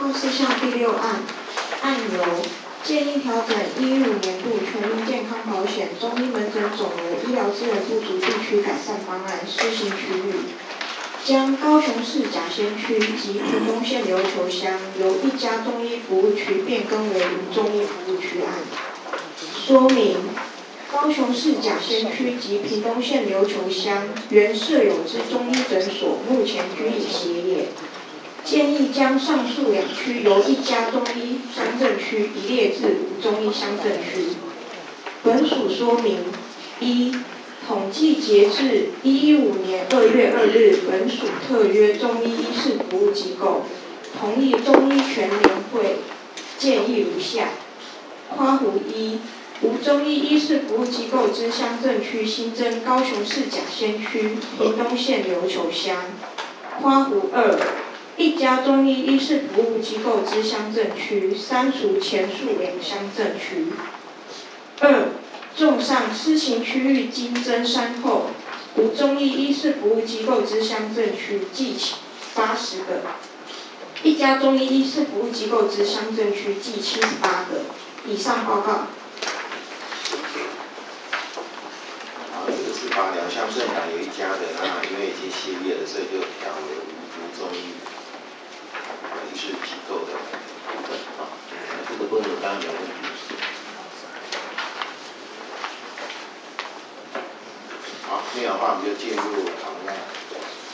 报事项第6案，案由建议调整115年度全民健康保险中医门诊总额医疗资源不足地区改善方案施行区域，将高雄市甲仙区及屏东县琉球乡由一家中医服务区变更为无中医服务区案。说明：高雄市甲仙区及屏东县琉球乡原设有之中医诊所，目前均已歇业。建议将上述2区由一家中医乡镇区移列至无中医乡镇区。本署说明：一、统计截至115年2月2日，本署特约中医医事服务机构同意中医全联会建议如下：括弧1，无中医医事服务机构之乡镇区新增高雄市甲仙区、屏东县琉球乡。括弧2，一家中医医事服务机构之乡镇区，删除前述2乡镇区。2. 综上施行区域经增删后，无中医医事服务机构之乡镇区计80个，一家中医医事服务机构之乡镇区计78个。以上报告。 这个是把2项政党有一家的，那因为已经歇业了，所以就调为无中医医事机构的部分啊。这个部分当然有